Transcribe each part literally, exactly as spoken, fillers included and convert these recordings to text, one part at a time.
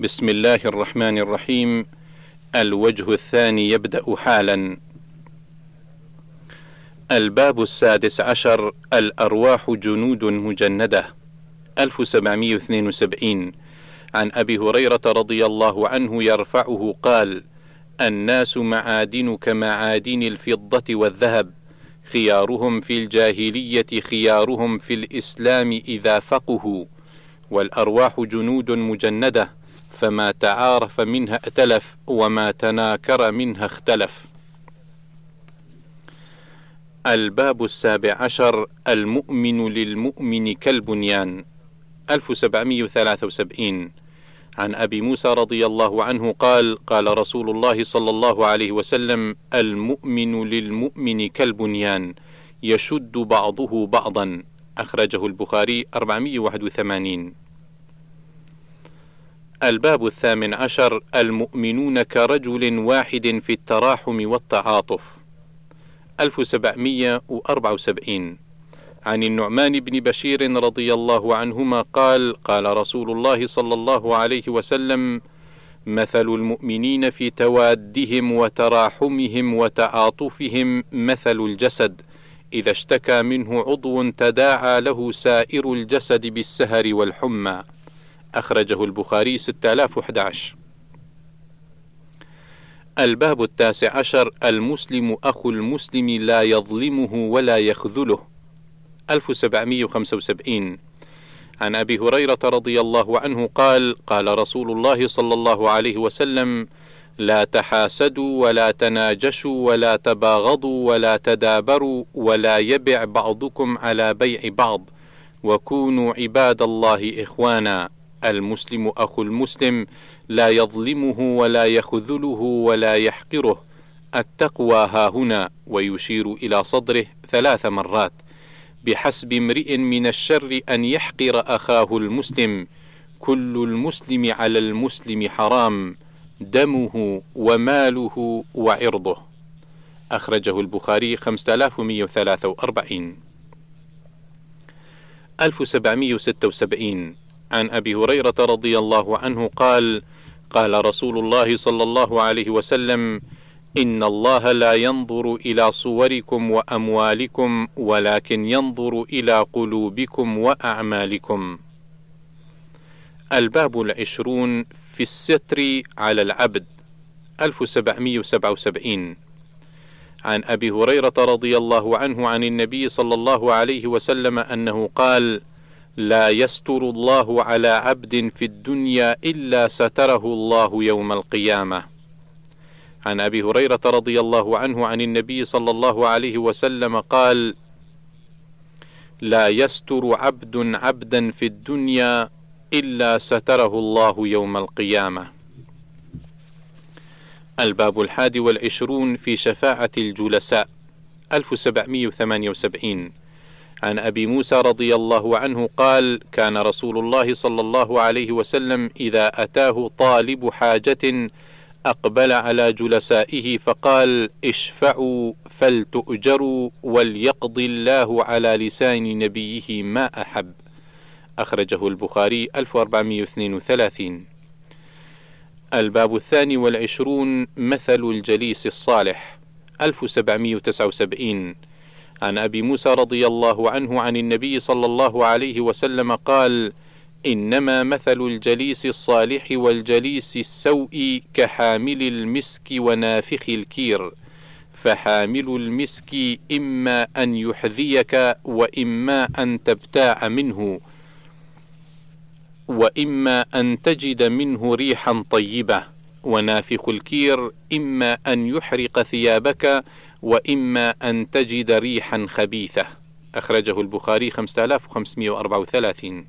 بسم الله الرحمن الرحيم. الوجه الثاني يبدأ حالا. الباب السادس عشر: الأرواح جنود مجندة. ألف وسبعمائة واثنين وسبعين. عن أبي هريرة رضي الله عنه يرفعه قال: الناس معادن كمعادن الفضة والذهب، خيارهم في الجاهلية خيارهم في الإسلام إذا فقهوا، والأرواح جنود مجندة، فما تعارف منها ائتلف، وما تناكر منها اختلف. الباب السابع عشر: المؤمن للمؤمن كالبنيان. ألف وسبعمائة وثلاثة وسبعين. عن أبي موسى رضي الله عنه قال: قال رسول الله صلى الله عليه وسلم: المؤمن للمؤمن كالبنيان، يشد بعضه بعضا. أخرجه البخاري أربعمائة وواحد وثمانين. الباب الثامن عشر: المؤمنون كرجل واحد في التراحم والتعاطف. ألف وسبعمائة وأربعة وسبعين. عن النعمان بن بشير رضي الله عنهما قال: قال رسول الله صلى الله عليه وسلم: مثل المؤمنين في توادهم وتراحمهم وتعاطفهم مثل الجسد، إذا اشتكى منه عضو تداعى له سائر الجسد بالسهر والحمى. أخرجه البخاري ستة آلاف وأحد عشر. الباب التاسع عشر: المسلم أخو المسلم لا يظلمه ولا يخذله. ألف وسبعمائة وخمسة وسبعين. عن أبي هريرة رضي الله عنه قال: قال رسول الله صلى الله عليه وسلم: لا تحاسدوا ولا تناجشوا ولا تباغضوا ولا تدابروا، ولا يبع بعضكم على بيع بعض، وكونوا عباد الله إخوانا. المسلم أخو المسلم لا يظلمه ولا يخذله ولا يحقره. التقوى هاهنا، ويشير إلى صدره ثلاث مرات. بحسب امرئ من الشر أن يحقر أخاه المسلم. كل المسلم على المسلم حرام، دمه وماله وعرضه. أخرجه البخاري خمسة آلاف ومائة وثلاثة وأربعين. ألف وسبعمائة وستة وسبعين. عن أبي هريرة رضي الله عنه قال: قال رسول الله صلى الله عليه وسلم: إن الله لا ينظر إلى صوركم وأموالكم، ولكن ينظر إلى قلوبكم وأعمالكم. الباب العشرون في الستر على العبد. ألف وسبعمائة وسبعة وسبعين. عن أبي هريرة رضي الله عنه عن النبي صلى الله عليه وسلم أنه قال: لا يستر الله على عبد في الدنيا إلا ستره الله يوم القيامة. عن أبي هريرة رضي الله عنه عن النبي صلى الله عليه وسلم قال: لا يستر عبد عبدا في الدنيا إلا ستره الله يوم القيامة. الباب الحادي والعشرون في شفاعة الجلساء. ألف وسبعمائة وثمانية وسبعين. عن أبي موسى رضي الله عنه قال: كان رسول الله صلى الله عليه وسلم إذا أتاه طالب حاجة أقبل على جلسائه فقال: اشفعوا فلتؤجروا، وليقضي الله على لسان نبيه ما أحب. أخرجه البخاري ألف وأربعمائة واثنين وثلاثين. الباب الثاني والعشرون مثل الجليس الصالح. ألف وسبعمائة وتسعة وسبعين. عن أبي موسى رضي الله عنه عن النبي صلى الله عليه وسلم قال: إنما مثل الجليس الصالح والجليس السوء كحامل المسك ونافخ الكير، فحامل المسك إما أن يحذيك وإما أن تبتاع منه، وإما أن تجد منه ريحا طيبة، ونافخ الكير إما أن يحرق ثيابك وإما أن تجد ريحا خبيثة. أخرجه البخاري خمسة آلاف وخمسمائة وأربعة وثلاثين.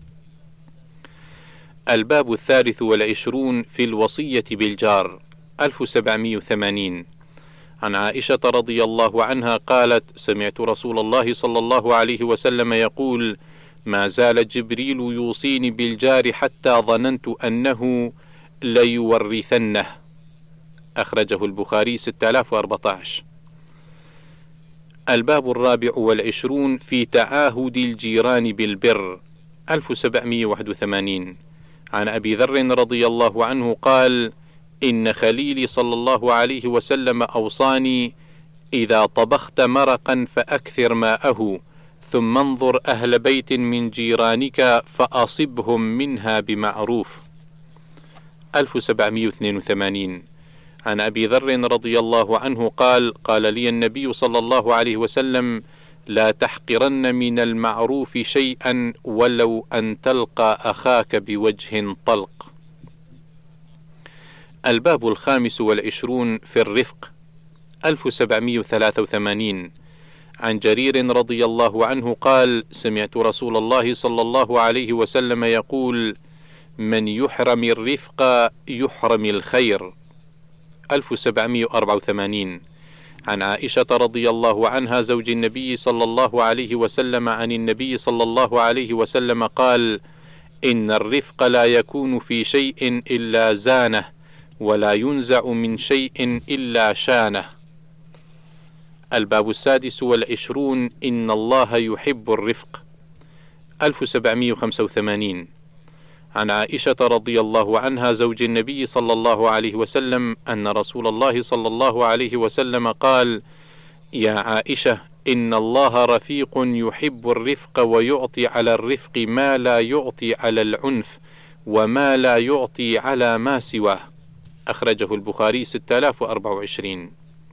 الباب الثالث والعشرون في الوصية بالجار. ألف وسبعمائة وثمانين. عن عائشة رضي الله عنها قالت: سمعت رسول الله صلى الله عليه وسلم يقول: ما زال جبريل يوصيني بالجار حتى ظننت أنه ليورثنه. أخرجه البخاري ستة آلاف وأربعة عشر. الباب الرابع والعشرون في تعاهد الجيران بالبر. ألف وسبعمائة وواحد وثمانين. عن أبي ذر رضي الله عنه قال: إن خليلي صلى الله عليه وسلم أوصاني: إذا طبخت مرقا فأكثر ماءه، ثم انظر أهل بيت من جيرانك فأصبهم منها بمعروف. ألف وسبعمائة واثنين وثمانين. عن أبي ذر رضي الله عنه قال: قال لي النبي صلى الله عليه وسلم: لا تحقرن من المعروف شيئا ولو أن تلقى أخاك بوجه طلق. الباب الخامس والعشرون في الرفق. ألف وسبعمائة وثلاثة وثمانين. عن جرير رضي الله عنه قال: سمعت رسول الله صلى الله عليه وسلم يقول: من يحرم الرفق يحرم الخير. ألف وسبعمائة وأربعة وثمانين. عن عائشة رضي الله عنها زوج النبي صلى الله عليه وسلم عن النبي صلى الله عليه وسلم قال: إن الرفق لا يكون في شيء إلا زانه، ولا ينزع من شيء إلا شانه. الباب السادس والعشرون. إن الله يحب الرفق. ألف وسبعمائة وخمسة وثمانين. عن عائشة رضي الله عنها زوج النبي صلى الله عليه وسلم أن رسول الله صلى الله عليه وسلم قال: يا عائشة، إن الله رفيق يحب الرفق، ويعطي على الرفق ما لا يعطي على العنف، وما لا يعطي على ما سواه. أخرجه البخاري ستة آلاف وأربعة وعشرين.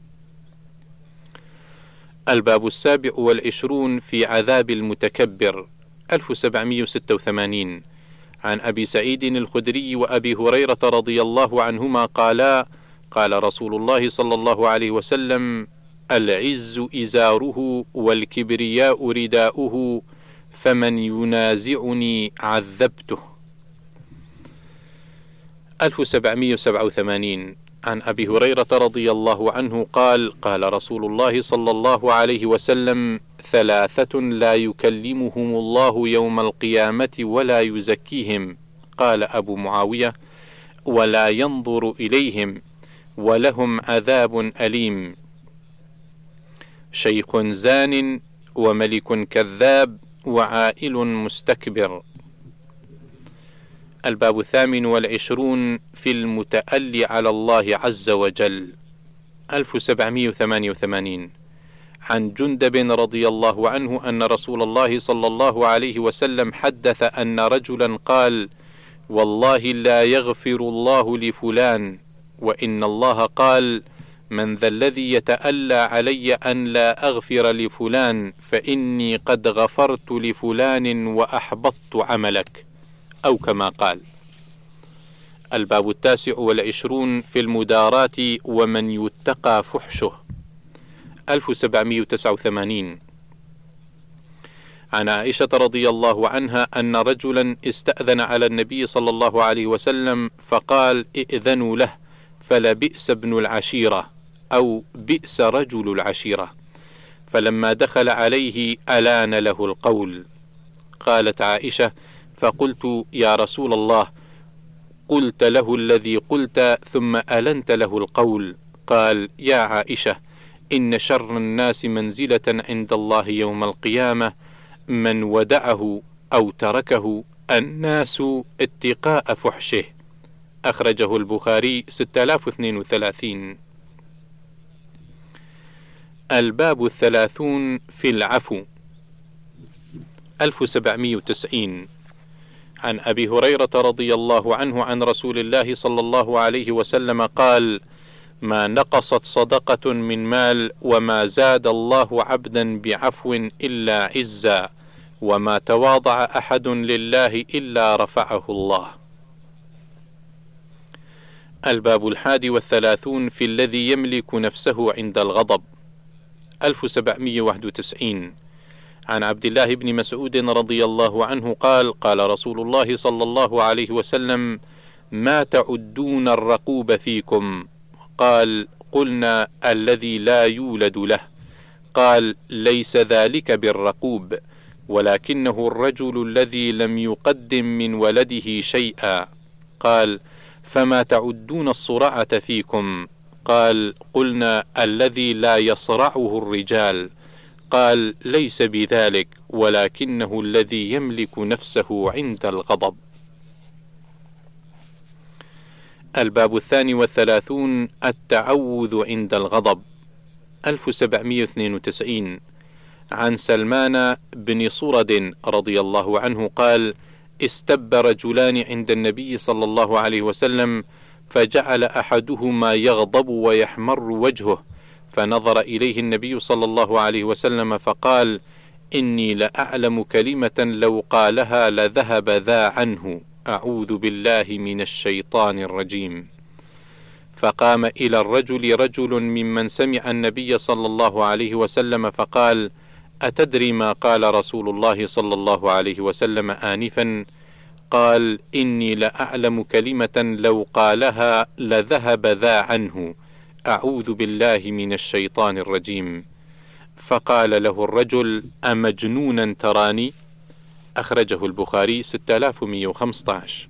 الباب السابع والعشرون في عذاب المتكبر. ألف وسبعمائة وستة وثمانين. عن أبي سعيد الخدري وأبي هريرة رضي الله عنهما قالا: قال رسول الله صلى الله عليه وسلم: العز إزاره والكبرياء رداؤه، فمن ينازعني عذبته. ألف وسبعمائة وسبعة وثمانين. عن أبي هريرة رضي الله عنه قال: قال رسول الله صلى الله عليه وسلم: ثلاثة لا يكلمهم الله يوم القيامة ولا يزكيهم. قال أبو معاوية: ولا ينظر إليهم، ولهم عذاب أليم: شيخ زان، وملك كذاب، وعائل مستكبر. الباب الثامن والعشرون في المتألي على الله عز وجل. ألف وسبعمائة وثمانية وثمانين. عن جندب رضي الله عنه أن رسول الله صلى الله عليه وسلم حدث أن رجلا قال: والله لا يغفر الله لفلان، وإن الله قال: من ذا الذي يتألى علي أن لا أغفر لفلان، فإني قد غفرت لفلان وأحبطت عملك، أو كما قال. الباب التاسع والعشرون في المداراة ومن يتقى فحشه. ألف وسبعمائة وتسعة وثمانين. عن عائشة رضي الله عنها أن رجلا استأذن على النبي صلى الله عليه وسلم فقال: ائذنوا له، فلبئس ابن العشيرة، أو بئس رجل العشيرة. فلما دخل عليه ألان له القول. قالت عائشة: فقلت: يا رسول الله، قلت له الذي قلت ثم ألنت له القول. قال: يا عائشة، إن شر الناس منزلة عند الله يوم القيامة من ودعه أو تركه الناس اتقاء فحشه. أخرجه البخاري ستة آلاف واثنين وثلاثين. الباب الثلاثون في العفو. ألف وسبعمائة وتسعين. عن أبي هريرة رضي الله عنه عن رسول الله صلى الله عليه وسلم قال: ما نقصت صدقة من مال، وما زاد الله عبدا بعفو إلا عزا، وما تواضع أحد لله إلا رفعه الله. الباب الحادي والثلاثون في الذي يملك نفسه عند الغضب. ألف وسبعمائة وواحد وتسعين. عن عبد الله بن مسعود رضي الله عنه قال: قال رسول الله صلى الله عليه وسلم: ما تعدون الرقوب فيكم؟ قال: قلنا: الذي لا يولد له. قال: ليس ذلك بالرقوب، ولكنه الرجل الذي لم يقدم من ولده شيئا. قال: فما تعدون الصرعة فيكم؟ قال: قلنا: الذي لا يصرعه الرجال. قال: ليس بذلك، ولكنه الذي يملك نفسه عند الغضب. الباب الثاني والثلاثون التعوذ عند الغضب. ألف وسبعمائة واثنين وتسعين عن سلمان بن صرد رضي الله عنه قال: استب رجلان عند النبي صلى الله عليه وسلم، فجعل أحدهما يغضب ويحمر وجهه، فنظر إليه النبي صلى الله عليه وسلم فقال: إني لأعلم كلمة لو قالها لذهب ذا عنه، أعوذ بالله من الشيطان الرجيم. فقام إلى الرجل رجل ممن سمع النبي صلى الله عليه وسلم فقال: أتدري ما قال رسول الله صلى الله عليه وسلم آنفا؟ قال: إني لأعلم كلمة لو قالها لذهب ذا عنه، أعوذ بالله من الشيطان الرجيم. فقال له الرجل: أمجنونا تراني؟ أخرجه البخاري ستة آلاف ومئة وخمسة عشر.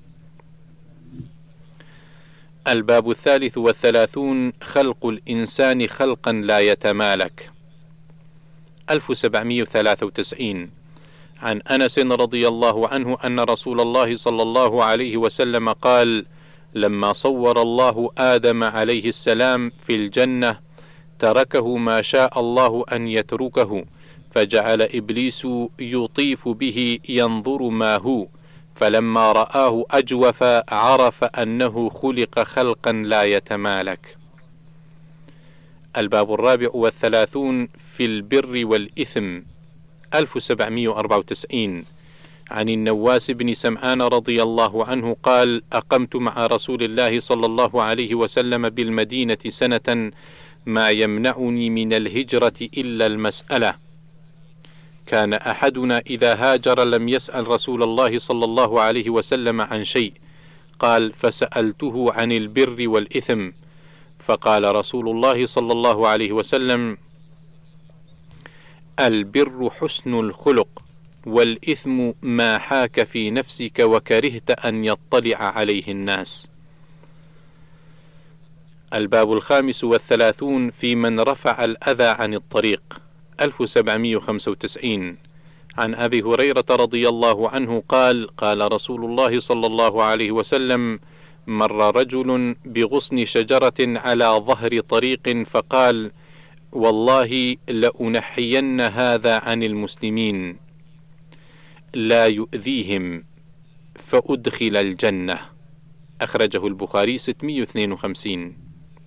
الباب الثالث والثلاثون خلق الإنسان خلقا لا يتمالك. ألف وسبعمائة وثلاثة وتسعين عن أنس رضي الله عنه أن رسول الله صلى الله عليه وسلم قال: لما صور الله آدم عليه السلام في الجنة تركه ما شاء الله أن يتركه، فجعل إبليس يطيف به ينظر ما هو، فلما رآه أجوف عرف أنه خلق خلقا لا يتمالك. الباب الرابع والثلاثون في البر والإثم. ألف وسبعمائة وأربعة وتسعين عن النواس بن سمعان رضي الله عنه قال: أقمت مع رسول الله صلى الله عليه وسلم بالمدينة سنة، ما يمنعني من الهجرة إلا المسألة. كان أحدنا إذا هاجر لم يسأل رسول الله صلى الله عليه وسلم عن شيء. قال: فسألته عن البر والإثم، فقال رسول الله صلى الله عليه وسلم: البر حسن الخلق، والإثم ما حاك في نفسك وكرهت أن يطلع عليه الناس. الباب الخامس والثلاثون في من رفع الأذى عن الطريق. ألف وسبعمائة وخمسة وتسعين عن أبي هريرة رضي الله عنه قال: قال رسول الله صلى الله عليه وسلم: مر رجل بغصن شجرة على ظهر طريق فقال: والله لأنحين هذا عن المسلمين لا يؤذيهم فأدخل الجنة. أخرجه البخاري ستمائة واثنين وخمسين.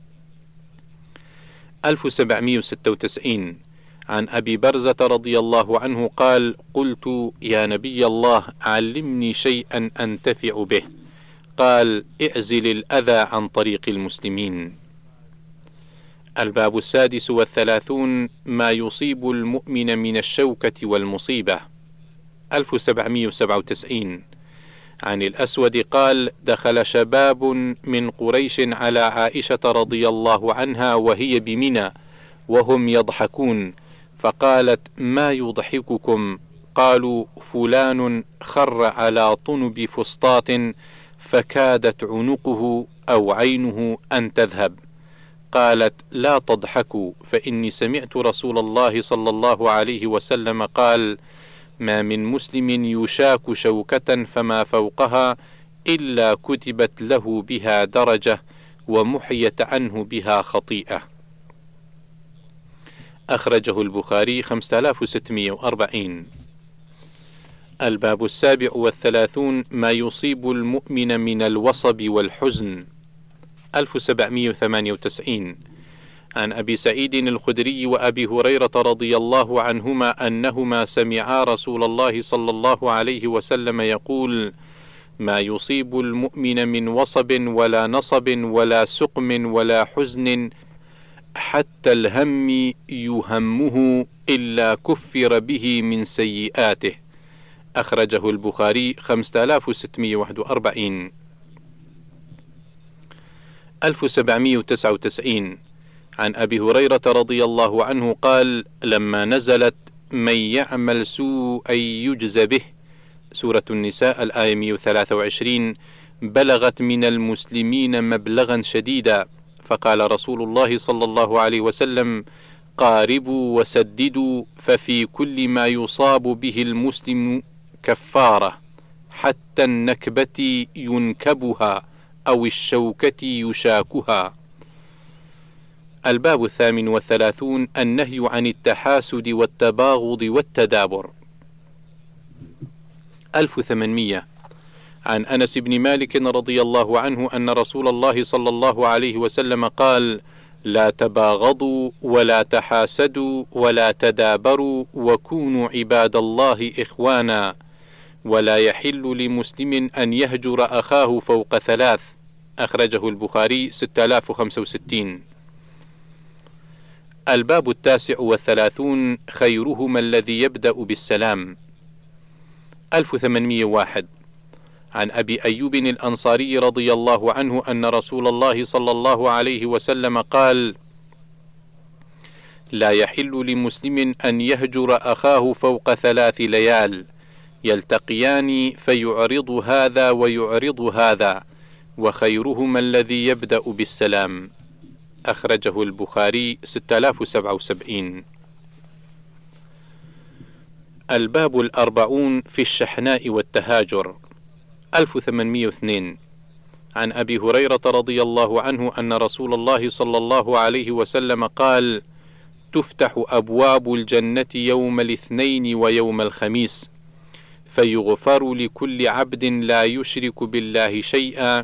ألف وسبعمائة وستة وتسعين عن أبي برزة رضي الله عنه قال: قلت: يا نبي الله علمني شيئا أنتفع به. قال: اعزل الأذى عن طريق المسلمين. الباب السادس والثلاثون ما يصيب المؤمن من الشوكة والمصيبة. ألف وسبعمائة وسبعة وتسعين عن الأسود قال: دخل شباب من قريش على عائشة رضي الله عنها وهي بمنى وهم يضحكون، فقالت: ما يضحككم؟ قالوا: فلان خر على طنب فسطاط فكادت عنقه أو عينه أن تذهب. قالت: لا تضحكوا، فإني سمعت رسول الله صلى الله عليه وسلم قال: ما من مسلم يشاك شوكة فما فوقها إلا كتبت له بها درجة ومحيت عنه بها خطيئة. أخرجه البخاري خمسة آلاف وستمائة وأربعين. الباب السابع والثلاثون ما يصيب المؤمن من الوصب والحزن. ألف وسبعمائة وثمانية وتسعين عن أبي سعيد الخدري وأبي هريرة رضي الله عنهما أنهما سمعا رسول الله صلى الله عليه وسلم يقول: ما يصيب المؤمن من وصب ولا نصب ولا سقم ولا حزن حتى الهم يهمه إلا كفر به من سيئاته. أخرجه البخاري خمسة آلاف وستمائة وواحد وأربعين. ألف وسبعمائة وتسعة وتسعين عن أبي هريرة رضي الله عنه قال: لما نزلت من يعمل سوءا يجز به سورة النساء الآية مئة وثلاثة وعشرين بلغت من المسلمين مبلغا شديدا، فقال رسول الله صلى الله عليه وسلم: قاربوا وسددوا، ففي كل ما يصاب به المسلم كفارة حتى النكبة ينكبها أو الشوكة يشاكها. الباب الثامن والثلاثون النهي عن التحاسد والتباغض والتدابر. ألف وثمانمائة عن أنس بن مالك رضي الله عنه أن رسول الله صلى الله عليه وسلم قال: لا تباغضوا ولا تحاسدوا ولا تدابروا وكونوا عباد الله إخوانا، ولا يحل لمسلم أن يهجر أخاه فوق ثلاث. أخرجه البخاري ستة آلاف وخمسة وستين. الباب التاسع والثلاثون خيرهما الذي يبدأ بالسلام. ألف وثمانمائة وواحد عن أبي أيوب الأنصاري رضي الله عنه أن رسول الله صلى الله عليه وسلم قال: لا يحل لمسلم أن يهجر أخاه فوق ثلاث ليال، يلتقيان فيعرض هذا ويعرض هذا، وخيرهما الذي يبدأ بالسلام. أخرجه البخاري ستة آلاف وسبعة وسبعين. الباب الأربعون في الشحناء والتهاجر. ألف وثمانمائة واثنين عن أبي هريرة رضي الله عنه أن رسول الله صلى الله عليه وسلم قال: تفتح أبواب الجنة يوم الاثنين ويوم الخميس، فيغفر لكل عبد لا يشرك بالله شيئا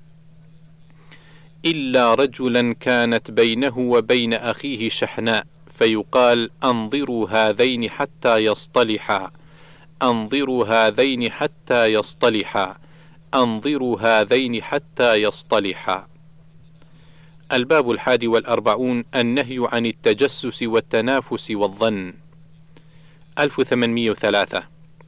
إلا رجلا كانت بينه وبين أخيه شحناء، فيقال: أنظروا هذين حتى يصطلحا، أنظروا هذين حتى يصطلحا، أنظروا هذين حتى يصطلحا. الباب الحادي والأربعون النهي عن التجسس والتنافس والظن. ألف وثمانمائة وثلاثة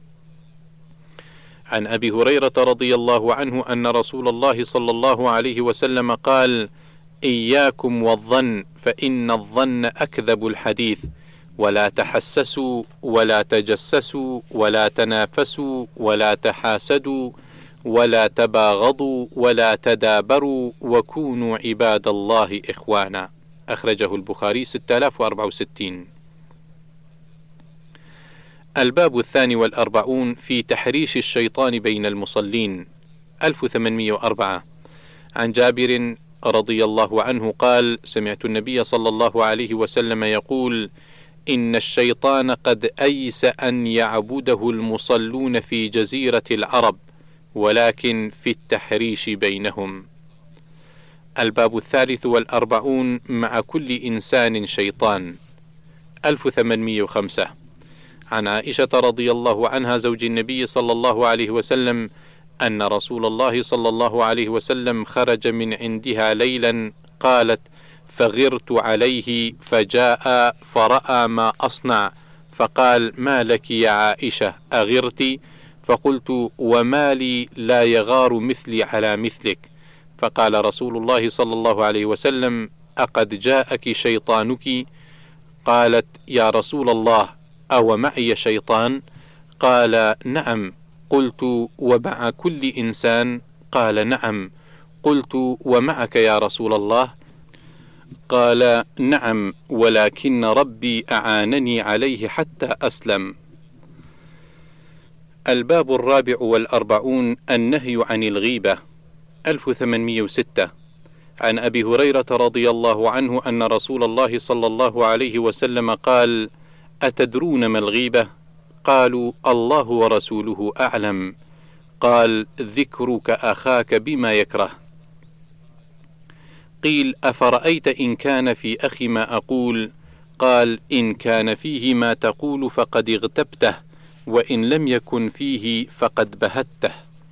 عن أبي هريرة رضي الله عنه أن رسول الله صلى الله عليه وسلم قال: إياكم والظن، فإن الظن أكذب الحديث، ولا تحسسوا ولا تجسسوا ولا تنافسوا ولا تحاسدوا ولا تباغضوا ولا تدابروا وكونوا عباد الله إخوانا. أخرجه البخاري ستة آلاف وأربعة وستين. الباب الثاني والأربعون في تحريش الشيطان بين المصلين. ألف وثمانمائة وأربعة عن جابر رضي الله عنه قال: سمعت النبي صلى الله عليه وسلم يقول: إن الشيطان قد أيس أن يعبده المصلون في جزيرة العرب، ولكن في التحريش بينهم. الباب الثالث والأربعون مع كل إنسان شيطان. ألف وثمانمائة وخمسة عن عائشة رضي الله عنها زوج النبي صلى الله عليه وسلم أن رسول الله صلى الله عليه وسلم خرج من عندها ليلا، قالت: فغرت عليه فجاء فرأى ما أصنع، فقال: ما لك يا عائشة، أغرت؟ فقلت: وما لي لا يغار مثلي على مثلك؟ فقال رسول الله صلى الله عليه وسلم: أقد جاءك شيطانك؟ قالت: يا رسول الله، أو معي شيطان؟ قال: نعم. قلت: ومع كل إنسان؟ قال: نعم. قلت: ومعك يا رسول الله؟ قال: نعم، ولكن ربي أعانني عليه حتى أسلم. الباب الرابع والأربعون النهي عن الغيبة. ألف وثمانمائة وستة عن أبي هريرة رضي الله عنه أن رسول الله صلى الله عليه وسلم قال: أتدرون ما الغيبة؟ قالوا: الله ورسوله أعلم. قال: ذكرك أخاك بما يكره. قيل: أفرأيت إن كان في أخي ما أقول؟ قال: إن كان فيه ما تقول فقد اغتبته، وإن لم يكن فيه فقد بهته.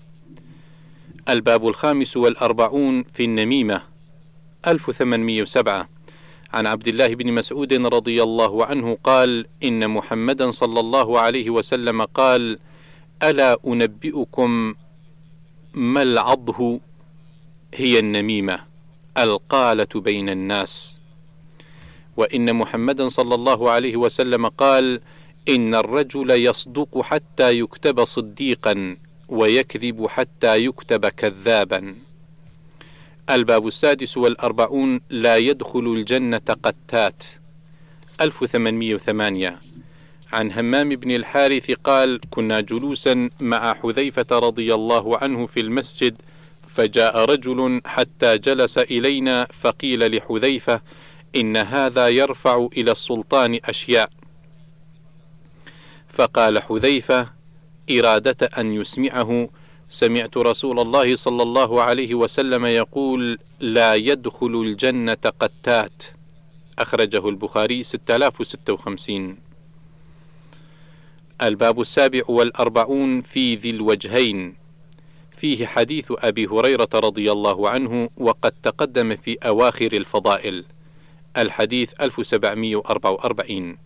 الباب الخامس والأربعون في النميمة. ألف وثمانمائة وسبعة عن عبد الله بن مسعود رضي الله عنه قال: إن محمدا صلى الله عليه وسلم قال: ألا أنبئكم ما العضه؟ هي النميمة، القالة بين الناس. وإن محمدا صلى الله عليه وسلم قال: إن الرجل يصدق حتى يكتب صديقا، ويكذب حتى يكتب كذابا. الباب السادس والأربعون لا يدخل الجنة قتات. ألف وثمانمائة وثمانية عن همام بن الحارث قال: كنا جلوسا مع حذيفة رضي الله عنه في المسجد، فجاء رجل حتى جلس إلينا، فقيل لحذيفة: إن هذا يرفع إلى السلطان أشياء. فقال حذيفة إرادة أن يسمعه: سمعت رسول الله صلى الله عليه وسلم يقول: لا يدخل الجنة قتات. أخرجه البخاري ستة آلاف وستة وخمسين. الباب السابع والأربعون في ذي الوجهين، فيه حديث أبي هريرة رضي الله عنه، وقد تقدم في أواخر الفضائل. الحديث ألف وسبعمائة وأربعة وأربعين.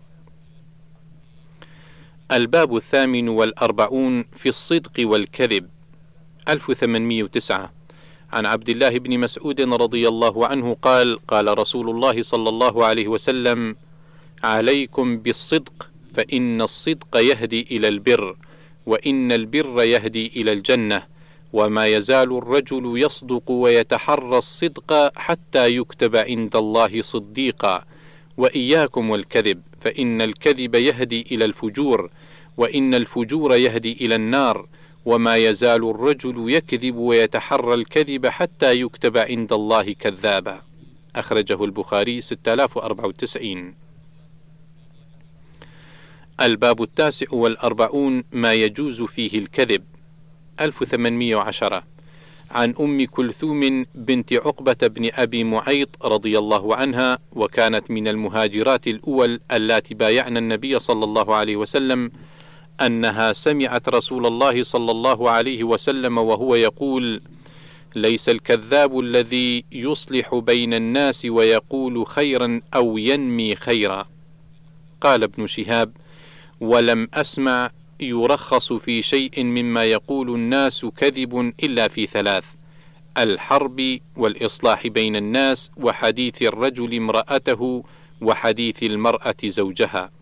الباب الثامن والأربعون في الصدق والكذب. ألف وثمانمائة وتسعة. عن عبد الله بن مسعود رضي الله عنه قال: قال رسول الله صلى الله عليه وسلم: عليكم بالصدق، فإن الصدق يهدي إلى البر، وإن البر يهدي إلى الجنة، وما يزال الرجل يصدق ويتحرى الصدق حتى يكتب عند الله صديقا، وإياكم والكذب، فإن الكذب يهدي إلى الفجور، وإن الفجور يهدي إلى النار، وما يزال الرجل يكذب ويتحرى الكذب حتى يكتب عند الله كذابا. أخرجه البخاري ستة آلاف وأربعة وتسعين. الباب التاسع والأربعون ما يجوز فيه الكذب. ألف وثمانمائة وعشرة. عن أم كلثوم بنت عقبة بن أبي معيط رضي الله عنها، وكانت من المهاجرات الأول اللاتي بايعن النبي صلى الله عليه وسلم، أنها سمعت رسول الله صلى الله عليه وسلم وهو يقول: ليس الكذاب الذي يصلح بين الناس ويقول خيرا أو ينمي خيرا. قال ابن شهاب: ولم أسمع يرخص في شيء مما يقول الناس كذب إلا في ثلاث: الحرب، والإصلاح بين الناس، وحديث الرجل امرأته، وحديث المرأة زوجها.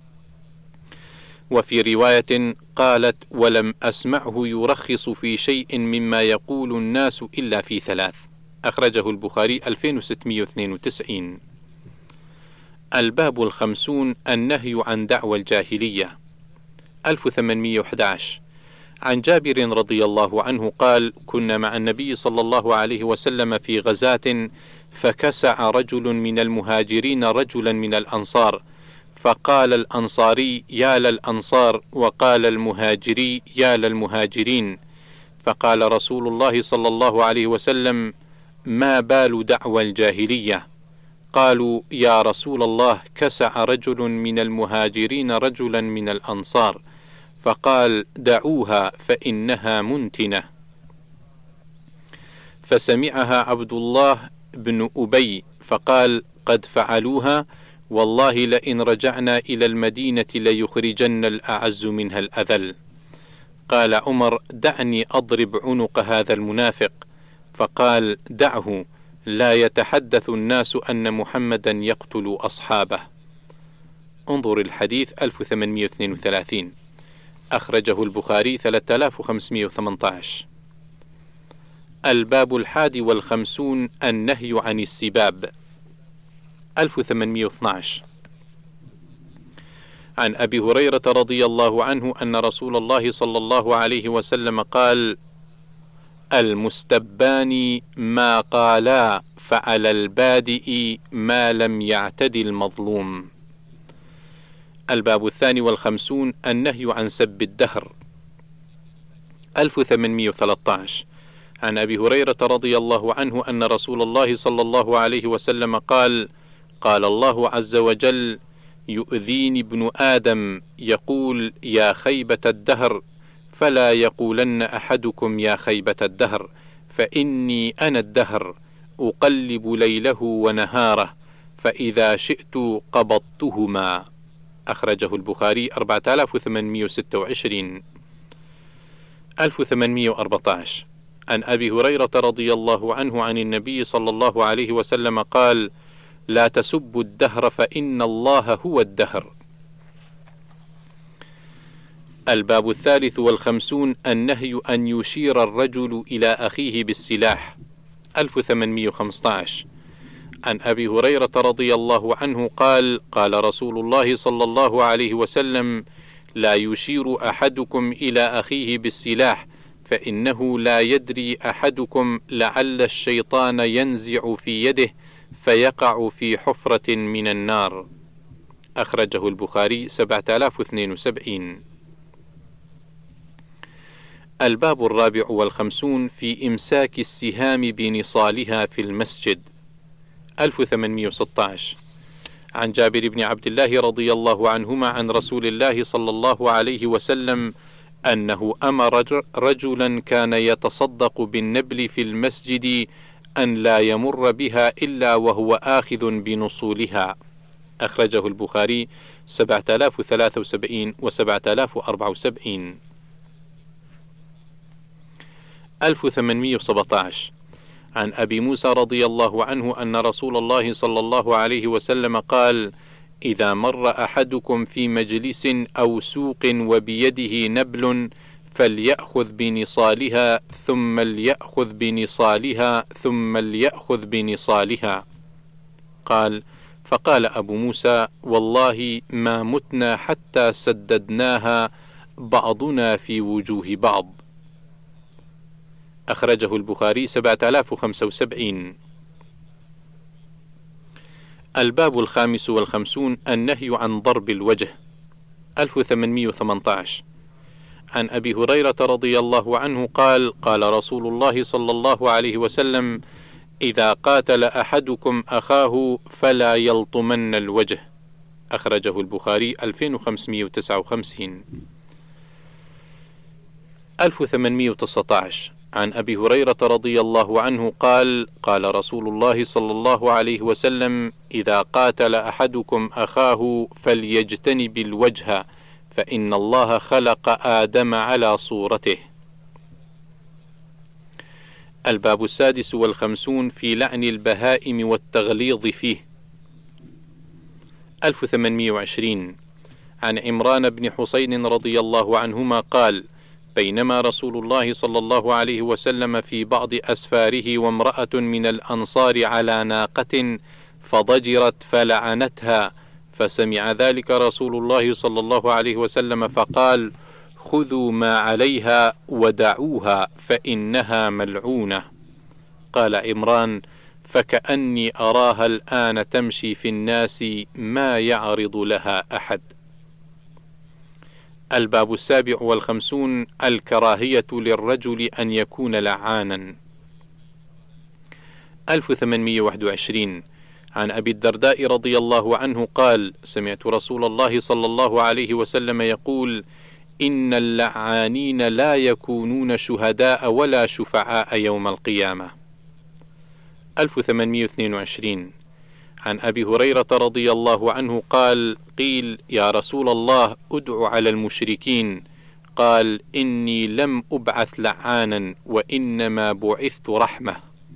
وفي رواية قالت: ولم أسمعه يرخص في شيء مما يقول الناس إلا في ثلاث. أخرجه البخاري ألفين وستمائة واثنين وتسعين. الباب الخمسون النهي عن دعوى الجاهلية. ألف وثمانمائة وأحد عشر. عن جابر رضي الله عنه قال: كنا مع النبي صلى الله عليه وسلم في غزاة، فكسع رجل من المهاجرين رجلا من الأنصار، فقال الأنصاري: يا للأنصار، وقال المهاجري: يا للمهاجرين. فقال رسول الله صلى الله عليه وسلم: ما بال دعوى الجاهلية؟ قالوا: يا رسول الله، كسع رجل من المهاجرين رجلا من الأنصار. فقال: دعوها فإنها منتنة. فسمعها عبد الله بن أبي فقال: قد فعلوها، والله لئن رجعنا إلى المدينة ليخرجن الأعز منها الأذل. قال عمر: دعني أضرب عنق هذا المنافق. فقال: دعه، لا يتحدث الناس أن محمدا يقتل أصحابه. انظر الحديث ألف وثمانمائة واثنين وثلاثين. أخرجه البخاري ثلاثة آلاف وخمسمائة وثمانية عشر. الباب الحادي والخمسون النهي عن السباب. ألف وثمانمائة واثني عشر. عن أبي هريرة رضي الله عنه أن رسول الله صلى الله عليه وسلم قال: المستبان ما قالا، فعلى البادئ ما لم يعتد المظلوم. الباب الثاني والخمسون النهي عن سب الدهر. ألف وثمانمائة وثلاثة عشر. عن أبي هريرة رضي الله عنه أن رسول الله صلى الله عليه وسلم قال: قال الله عز وجل: يؤذيني ابن آدم يقول يا خيبة الدهر، فلا يقولن أحدكم يا خيبة الدهر، فإني أنا الدهر أقلب ليله ونهاره، فإذا شئت قبضتهما. أخرجه البخاري أربعة آلاف وثمانمائة وستة وعشرين. ألف وثمانمائة وأربعة عشر. عن أبي هريرة رضي الله عنه عن النبي صلى الله عليه وسلم قال: لا تسبوا الدهر فإن الله هو الدهر. الباب الثالث والخمسون النهي أن يشير الرجل إلى أخيه بالسلاح. ألف وثمانمائة وخمسة عشر. عن أبي هريرة رضي الله عنه قال: قال رسول الله صلى الله عليه وسلم: لا يشير أحدكم إلى أخيه بالسلاح، فإنه لا يدري أحدكم لعل الشيطان ينزع في يده فيقع في حفرة من النار. أخرجه البخاري سبعة آلاف واثنين وسبعين. الباب الرابع والخمسون في إمساك السهام بنصالها في المسجد. ألف وثمانمئة وستة عشر. عن جابر بن عبد الله رضي الله عنهما عن رسول الله صلى الله عليه وسلم أنه أمر رجلا كان يتصدق بالنبل في المسجد أن لا يمر بها إلا وهو آخذ بنصولها. أخرجه البخاري سبعة آلاف وثلاثة وسبعين وسبعة آلاف وأربعة وسبعين. ألف وثمانمئة وسبعة عشر. عن أبي موسى رضي الله عنه أن رسول الله صلى الله عليه وسلم قال: إذا مر أحدكم في مجلس أو سوق وبيده نبل فليأخذ بنصالها ثم ليأخذ بنصالها ثم ليأخذ بنصالها. قال: فقال أبو موسى: والله ما متنا حتى سددناها بعضنا في وجوه بعض. أخرجه البخاري سبعة آلاف وخمسة وسبعين. الباب الخامس والخمسون النهي عن ضرب الوجه. ألف وثمانمئة وثمانية عشر. عن أبي هريرة رضي الله عنه قال: قال رسول الله صلى الله عليه وسلم: إذا قاتل أحدكم أخاه فلا يلطمن الوجه. أخرجه البخاري ألفين وخمسمئة وتسعة وخمسين. ألف وثمانمئة وتسعة عشر. عن أبي هريرة رضي الله عنه قال: قال رسول الله صلى الله عليه وسلم: إذا قاتل أحدكم أخاه فليجتنب الوجه فإن الله خلق آدم على صورته. الباب السادس والخمسون في لعن البهائم والتغليظ فيه. ألف وثمانمئة وعشرين. عن عمران بن حسين رضي الله عنهما قال: بينما رسول الله صلى الله عليه وسلم في بعض أسفاره وامرأة من الأنصار على ناقة فضجرت فلعنتها، فسمع ذلك رسول الله صلى الله عليه وسلم فقال: خذوا ما عليها ودعوها فإنها ملعونة. قال عمران: فكأني أراها الآن تمشي في الناس ما يعرض لها أحد. الباب السابع والخمسون الكراهية للرجل أن يكون لعانا. ألف وثمانمئة وواحد وعشرين. عن أبي الدرداء رضي الله عنه قال: سمعت رسول الله صلى الله عليه وسلم يقول: إن اللعانين لا يكونون شهداء ولا شفعاء يوم القيامة. ألف وثمانمئة واثنين وعشرين. عن أبي هريرة رضي الله عنه قال: قيل: يا رسول الله أدع على المشركين. قال: إني لم أبعث لعانا وإنما بعثت رحمة.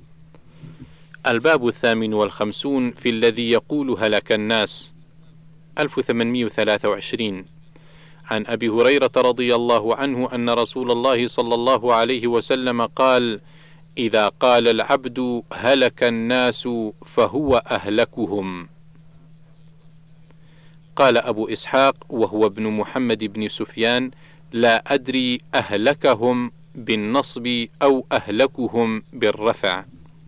الباب الثامن والخمسون في الذي يقول هلك الناس. ألف وثمانمئة وثلاثة وعشرين. عن أبي هريرة رضي الله عنه أن رسول الله صلى الله عليه وسلم قال: إذا قال العبد هلك الناس فهو أهلكهم. قال أبو إسحاق وهو ابن محمد بن سفيان: لا أدري أهلكهم بالنصب أو أهلكهم بالرفع.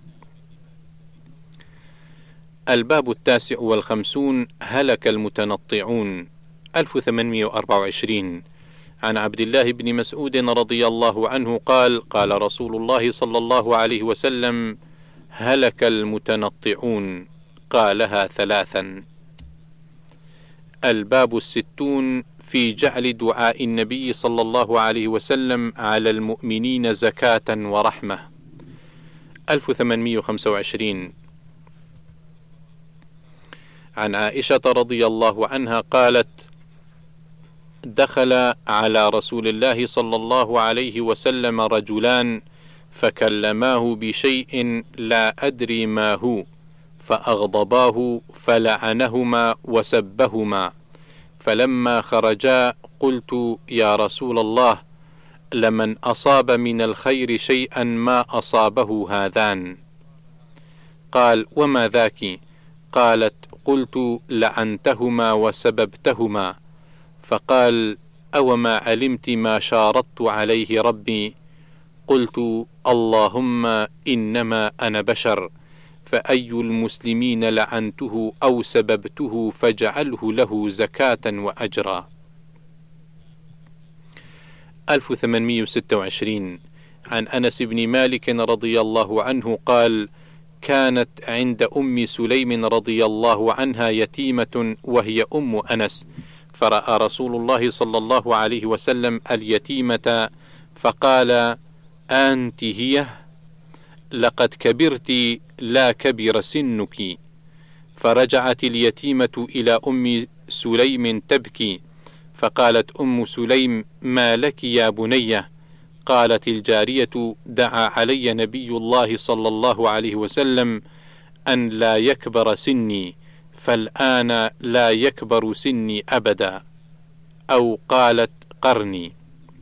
الباب التاسع والخمسون هلك المتنطعون. ألف وثمانمئة وأربعة وعشرين. عن عبد الله بن مسعود رضي الله عنه قال: قال رسول الله صلى الله عليه وسلم: هلك المتنطعون. قالها ثلاثا. الباب الستون في جعل دعاء النبي صلى الله عليه وسلم على المؤمنين زكاة ورحمة. ألف وثمانمئة وخمسة وعشرين. عن عائشة رضي الله عنها قالت: دخل على رسول الله صلى الله عليه وسلم رجلان فكلماه بشيء لا أدري ما هو، فأغضباه فلعنهما وسبهما، فلما خرجا قلت: يا رسول الله، لمن أصاب من الخير شيئا ما أصابه هذان. قال: وما ذاك؟ قالت: قلت: لعنتهما وسببتهما. فقال: أوما علمت ما شارطت عليه ربي؟ قلت: اللهم إنما أنا بشر، فأي المسلمين لعنته أو سببته فاجعله له زكاة وأجرا. ألف وثمانمئة وستة وعشرين عن أنس بن مالك رضي الله عنه قال: كانت عند أم سليم رضي الله عنها يتيمة وهي أم أنس، فرأى رسول الله صلى الله عليه وسلم اليتيمة فقال: أنت هي؟ لقد كبرت لا كبر سنك. فرجعت اليتيمة إلى أم سليم تبكي، فقالت أم سليم: ما لك يا بنية؟ قالت الجارية: دعا علي نبي الله صلى الله عليه وسلم أن لا يكبر سني، فالآن لا يكبر سني أبدا، أو قالت قرني.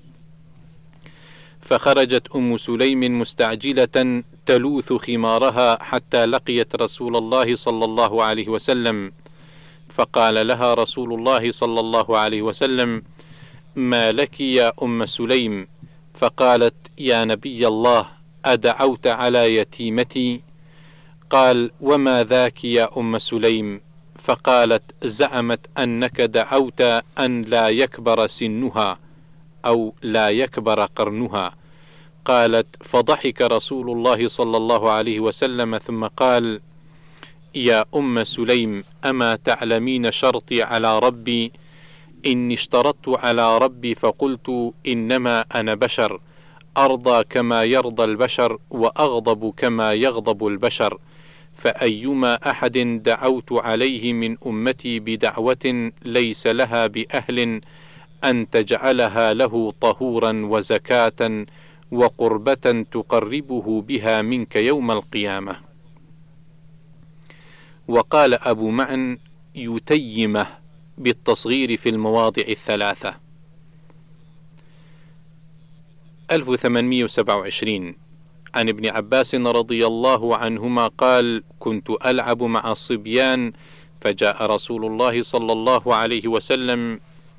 فخرجت أم سليم مستعجلة تلوث خمارها حتى لقيت رسول الله صلى الله عليه وسلم، فقال لها رسول الله صلى الله عليه وسلم: ما لك يا أم سليم؟ فقالت: يا نبي الله، أدعوت على يتيمتي؟ قال: وما ذاك يا أم سليم؟ فقالت: زعمت أنك دعوت أن لا يكبر سنها أو لا يكبر قرنها. قالت: فضحك رسول الله صلى الله عليه وسلم ثم قال: يا أم سليم، أما تعلمين شرطي على ربي؟ إني اشترطت على ربي فقلت: إنما أنا بشر، أرضى كما يرضى البشر وأغضب كما يغضب البشر، فأيما أحد دعوت عليه من أمتي بدعوة ليس لها بأهل أن تجعلها له طهورا وزكاة وقربة تقربه بها منك يوم القيامة. وقال أبو معن: يتيمه بالتصغير في المواضع الثلاثة. ألف وثمانمئة وسبعة وعشرين عن ابن عباس رضي الله عنهما قال: كنت ألعب مع الصبيان، فجاء رسول الله صلى الله عليه وسلم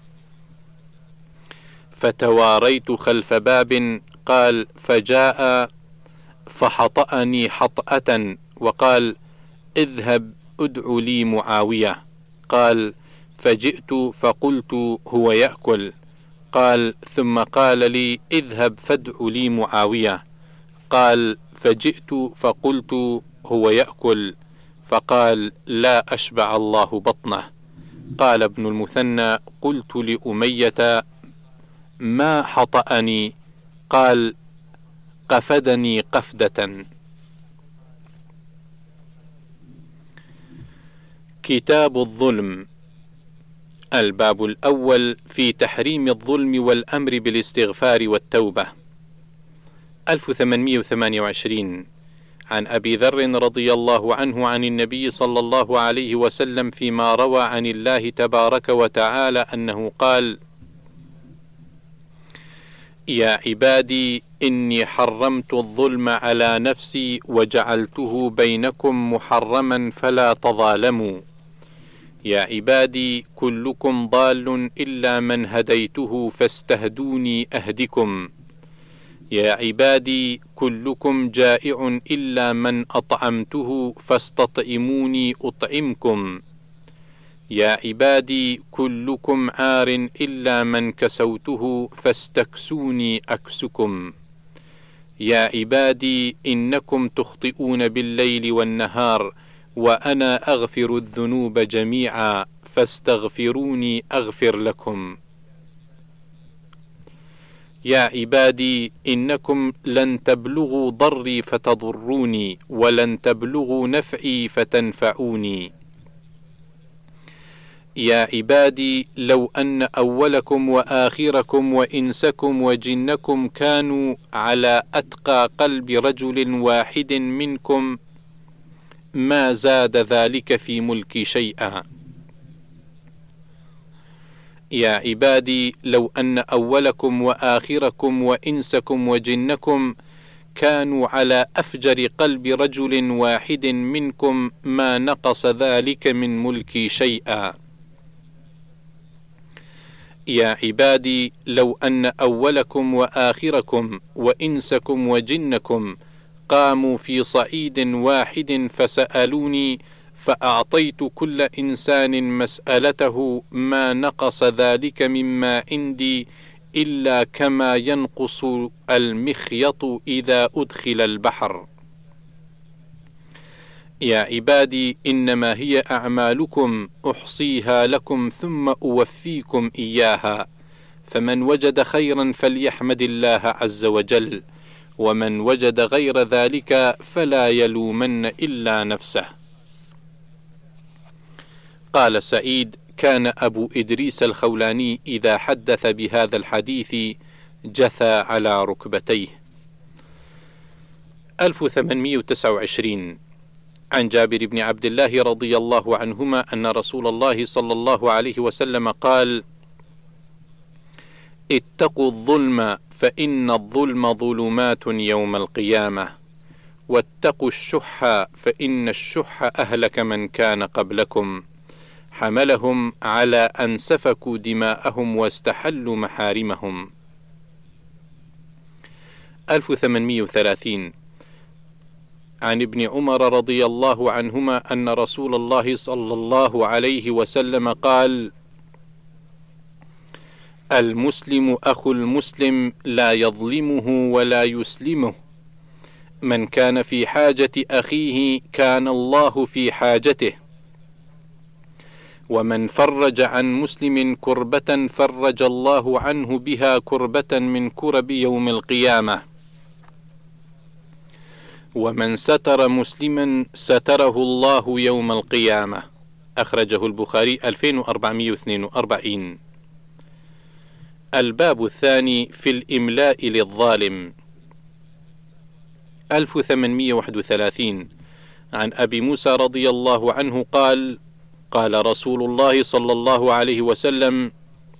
فتواريت خلف باب، قال: فجاء فحطأني حطأة وقال: اذهب ادع لي معاوية. قال: فجئت فقلت: هو يأكل. قال: ثم قال لي: اذهب فادع لي معاوية. قال: فجئت فقلت: هو يأكل. فقال: لا أشبع الله بطنه. قال ابن المثنى: قلت لأمية: ما حطأني؟ قال: قفدني قفدة. كتاب الظلم. الباب الأول في تحريم الظلم والأمر بالاستغفار والتوبة. ألف وثمانمئة وثمانية وعشرين عن أبي ذر رضي الله عنه عن النبي صلى الله عليه وسلم فيما روى عن الله تبارك وتعالى أنه قال: يا عبادي إني حرمت الظلم على نفسي وجعلته بينكم محرما فلا تظالموا. يا عبادي كلكم ضال إلا من هديته فاستهدوني أهدكم. يا عبادي كلكم جائع إلا من أطعمته فاستطعموني أطعمكم. يا عبادي كلكم عار إلا من كسوته فاستكسوني أكسكم. يا عبادي إنكم تخطئون بالليل والنهار وأنا أغفر الذنوب جميعا فاستغفروني أغفر لكم. يا عبادي إنكم لن تبلغوا ضري فتضروني ولن تبلغوا نفعي فتنفعوني. يا عبادي لو أن أولكم وآخركم وإنسكم وجنكم كانوا على أتقى قلب رجل واحد منكم ما زاد ذلك في ملكي شيئا. يا عبادي لو أن أولكم وآخركم وإنسكم وجنكم كانوا على أفجر قلب رجل واحد منكم ما نقص ذلك من ملكي شيئا. يا عبادي لو أن أولكم وآخركم وإنسكم وجنكم قاموا في صعيد واحد فسألوني فأعطيت كل إنسان مسألته ما نقص ذلك مما عندي إلا كما ينقص المخيط إذا أدخل البحر. يا عبادي إنما هي أعمالكم أحصيها لكم ثم أوفيكم إياها، فمن وجد خيرا فليحمد الله عز وجل، ومن وجد غير ذلك فلا يلومن إلا نفسه. قال سعيد: كان أبو إدريس الخولاني إذا حدث بهذا الحديث جثى على ركبتيه. ألف وثمانمائة وتسعة وعشرين عن جابر بن عبد الله رضي الله عنهما أن رسول الله صلى الله عليه وسلم قال: اتقوا الظلم فإن الظلم ظلمات يوم القيامة، واتقوا الشح فإن الشح أهلك من كان قبلكم، حملهم على أن سفكوا دماءهم واستحلوا محارمهم. ألف وثمانمائة وثلاثين عن ابن عمر رضي الله عنهما أن رسول الله صلى الله عليه وسلم قال: المسلم أخو المسلم لا يظلمه ولا يسلمه، من كان في حاجة أخيه كان الله في حاجته، ومن فرج عن مسلم كربة فرج الله عنه بها كربة من كرب يوم القيامة، ومن ستر مسلما ستره الله يوم القيامة. أخرجه البخاري ألفين وأربعمائة واثنين وأربعين. الباب الثاني في الإملاء للظالم. ألف وثمانمائة وواحد وثلاثين عن أبي موسى رضي الله عنه قال: قال رسول الله صلى الله عليه وسلم: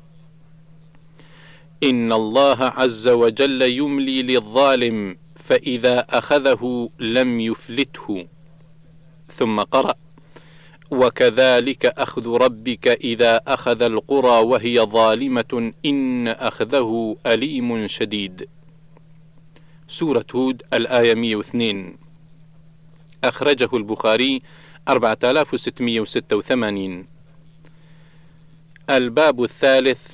إن الله عز وجل يملي للظالم فإذا أخذه لم يفلته. ثم قرأ: وكذلك أخذ ربك إذا أخذ القرى وهي ظالمة إن أخذه أليم شديد. سورة هود الآية مئة واثنين. أخرجه البخاري أربعة آلاف وستمائة وستة وثمانين. الباب الثالث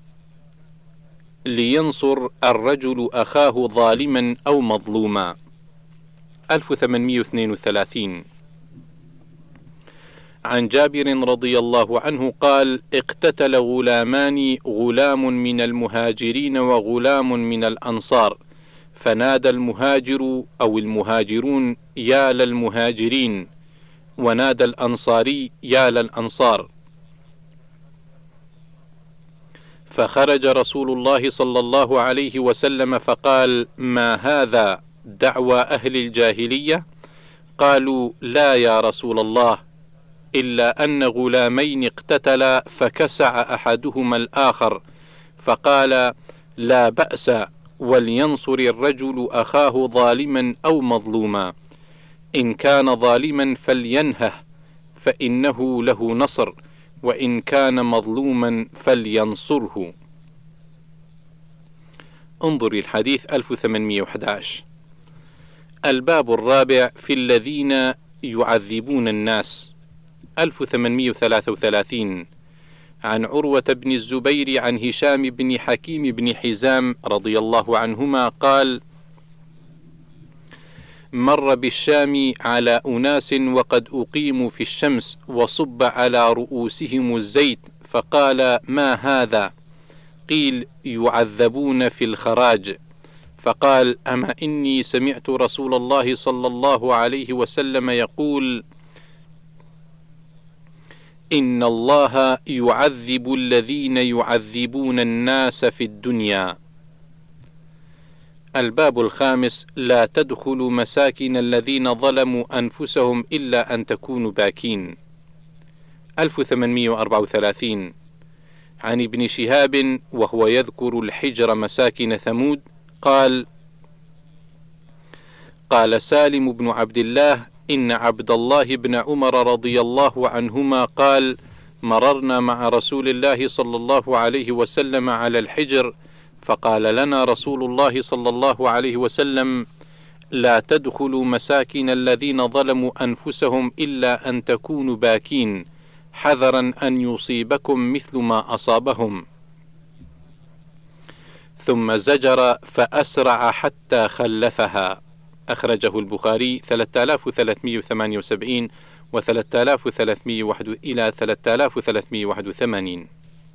لينصر الرجل أخاه ظالما أو مظلوما. ألف وثمانمائة واثنين وثلاثين عن جابر رضي الله عنه قال: اقتتل غلامان، غلام من المهاجرين وغلام من الأنصار، فنادى المهاجر أو المهاجرون يا للمهاجرين، ونادى الأنصاري يا للأنصار، فخرج رسول الله صلى الله عليه وسلم فقال: ما هذا، دعوى أهل الجاهلية؟ قالوا: لا يا رسول الله، إلا أن غلامين اقتتلا فكسع أحدهما الآخر، فقال: لا بأس، ولينصر الرجل أخاه ظالما أو مظلوما، إن كان ظالما فلينهه فإنه له نصر، وإن كان مظلوما فلينصره. انظر الحديث ألف وثمانمائة وأحد عشر. الباب الرابع في الذين يعذبون الناس. ألف وثمانمائة وثلاثة وثلاثين عن عروة بن الزبير عن هشام بن حكيم بن حزام رضي الله عنهما قال: مر بالشام على أناس وقد أقيموا في الشمس وصب على رؤوسهم الزيت، فقال: ما هذا؟ قيل: يعذبون في الخراج. فقال: أما إني سمعت رسول الله صلى الله عليه وسلم يقول: إن الله يعذب الذين يعذبون الناس في الدنيا. الباب الخامس لا تدخلوا مساكن الذين ظلموا أنفسهم إلا أن تكونوا باكين. ألف وثمانمائة وأربعة وثلاثين عن ابن شهاب وهو يذكر الحجر مساكن ثمود قال: قال سالم بن عبد الله: إن عبد الله بن عمر رضي الله عنهما قال: مررنا مع رسول الله صلى الله عليه وسلم على الحجر، فقال لنا رسول الله صلى الله عليه وسلم: لا تدخلوا مساكن الذين ظلموا أنفسهم إلا أن تكونوا باكين، حذرا أن يصيبكم مثل ما أصابهم. ثم زجر فأسرع حتى خلفها. أخرجه البخاري ثلاثة آلاف وثلاثمئة وثمانية وسبعين و ثلاثة آلاف وثلاثمئة إلى ثلاثة آلاف وثلاثمئة وواحد وثمانين.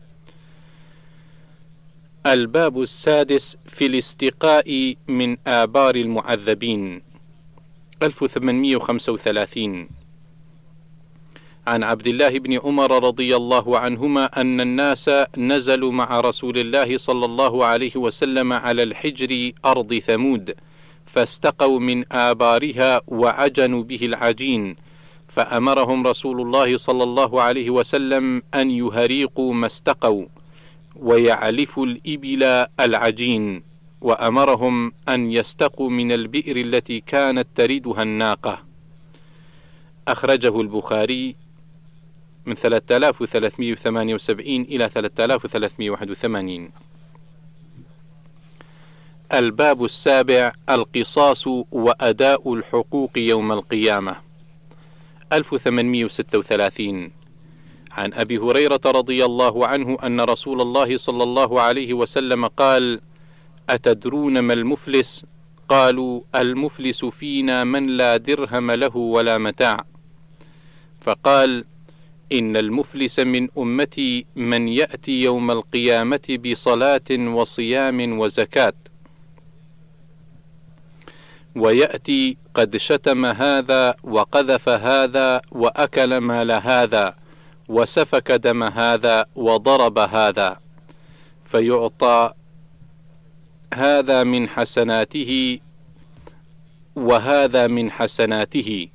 الباب السادس في الاستقاء من آبار المعذبين. ألف وثمانمئة وخمسة وثلاثين. عن عبد الله بن عمر رضي الله عنهما أن الناس نزلوا مع رسول الله صلى الله عليه وسلم على الحجر أرض ثمود، فاستقوا من آبارها وعجنوا به العجين، فأمرهم رسول الله صلى الله عليه وسلم أن يهريقوا ما استقوا ويعلفوا الإبل العجين، وأمرهم أن يستقوا من البئر التي كانت تردها الناقة. أخرجه البخاري من ثلاثة آلاف وثلاثمئة وثمانية وسبعين إلى ثلاثة آلاف وثلاثمئة وواحد وثمانين. الباب السابع القصاص وأداء الحقوق يوم القيامة. ألف وثمانمئة وستة وثلاثين. عن أبي هريرة رضي الله عنه أن رسول الله صلى الله عليه وسلم قال: أتدرون ما المفلس؟ قالوا: المفلس فينا من لا درهم له ولا متاع. فقال: إن المفلس من أمتي من يأتي يوم القيامة بصلاة وصيام وزكاة، ويأتي قد شتم هذا وقذف هذا وأكل مال هذا وسفك دم هذا وضرب هذا، فيعطى هذا من حسناته وهذا من حسناته،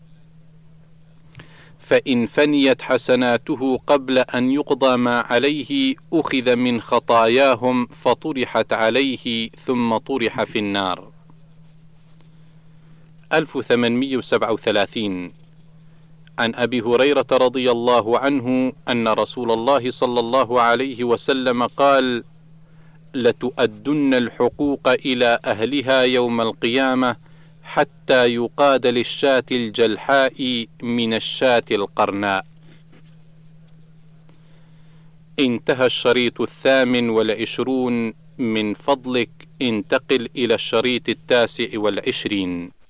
فإن فنيت حسناته قبل أن يقضى ما عليه أخذ من خطاياهم فطرحت عليه ثم طرح في النار. ألف وثمانمئة وسبعة وثلاثين. عن أبي هريرة رضي الله عنه أن رسول الله صلى الله عليه وسلم قال: لتؤدن الحقوق إلى أهلها يوم القيامة حتى يقاد للشاة الجلحاء من الشاة القرناء. انتهى الشريط الثامن والعشرون. من فضلك انتقل إلى الشريط التاسع والعشرين.